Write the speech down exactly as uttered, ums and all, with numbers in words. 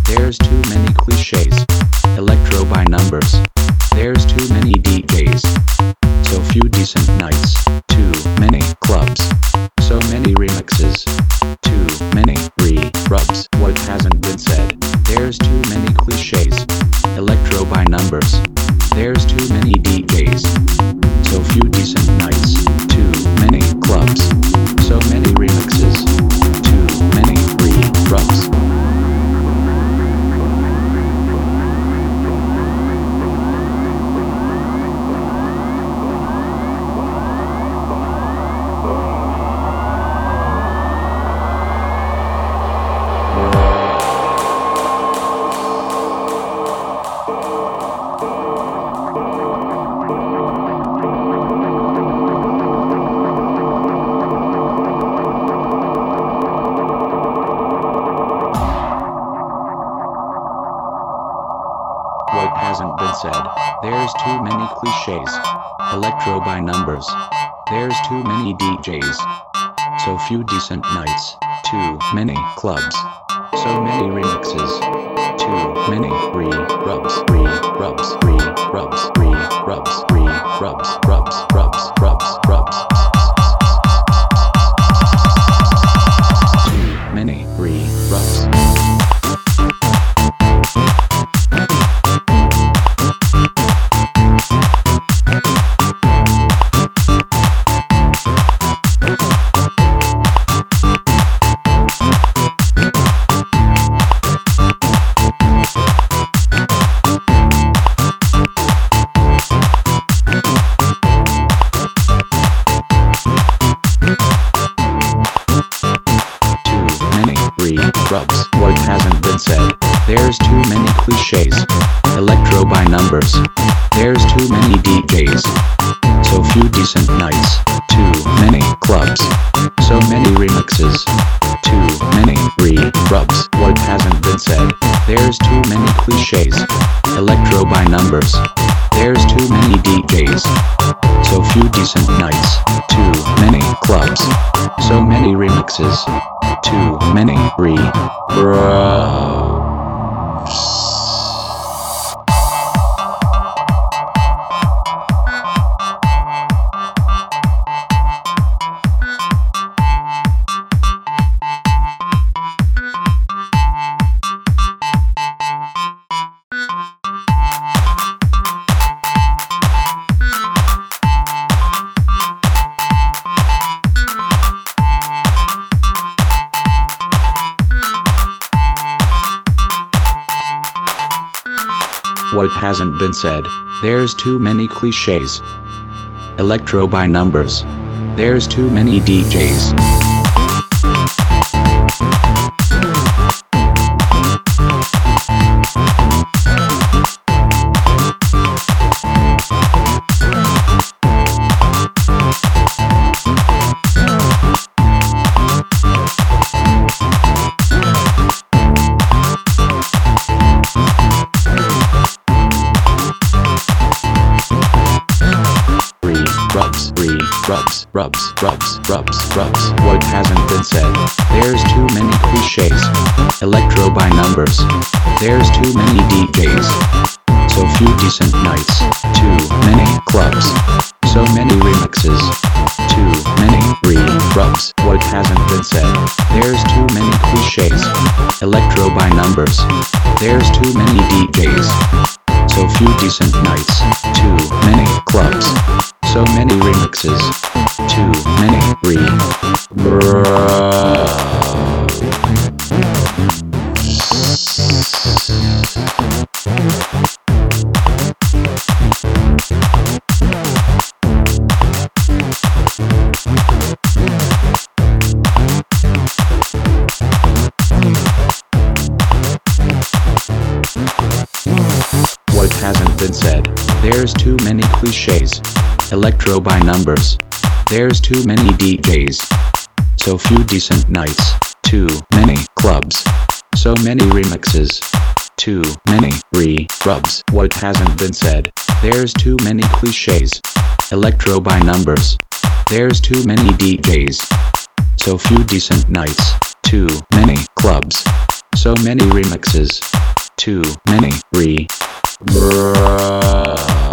There's too many cliches. Electro by numbers. There's too many D Js. So few decent nights. Too many clubs. So many remixes. Too many re-rubs. What hasn't been said. There's too many cliches. Electro by numbers. There's too many D Js. So few decent nights. Too many clubs. So many remixes. Too many re-rubs. What hasn't been said. There's too many cliches. Electro by numbers. There's too many D Js. So few decent nights. Too many clubs. So many remixes. Too many re-rubs. Re-rubs. Re-rubs. Re-rubs. Re-rubs. Rubs. Rubs. Rubs. Rubs. Too many re-rubs. Rubs. What hasn't been said. There's too many cliches. Electro by numbers. There's too many D Js. So few decent nights. Too many clubs. So many remixes. Too many re-rubs. What hasn't been said. There's too many cliches. Electro by numbers. There's too many D Js. So few decent nights. Too many clubs. So many remixes. Too many re-rubs. What hasn't been said. There's too many cliches. Electro by numbers. There's too many D Js. Rubs, re-rubs, rubs, rubs, rubs, rubs. What hasn't been said. There's too many cliches. Electro by numbers. There's too many D Js. So few decent nights. Too many clubs. So many remixes. Too many re-rubs. What hasn't been said. There's too many cliches. Electro by numbers. There's too many D Js. So few decent nights. Too many clubs. So many remixes. Too many re-rubs. What hasn't been said. There's too many cliches. Electro by numbers. There's too many D Js. So few decent nights. Too many clubs. So many remixes. Too many re-rubs. What hasn't been said. There's too many cliches. Electro by numbers. There's too many D Js. So few decent nights. Too many clubs. So many remixes. Too many. Re. Bruh.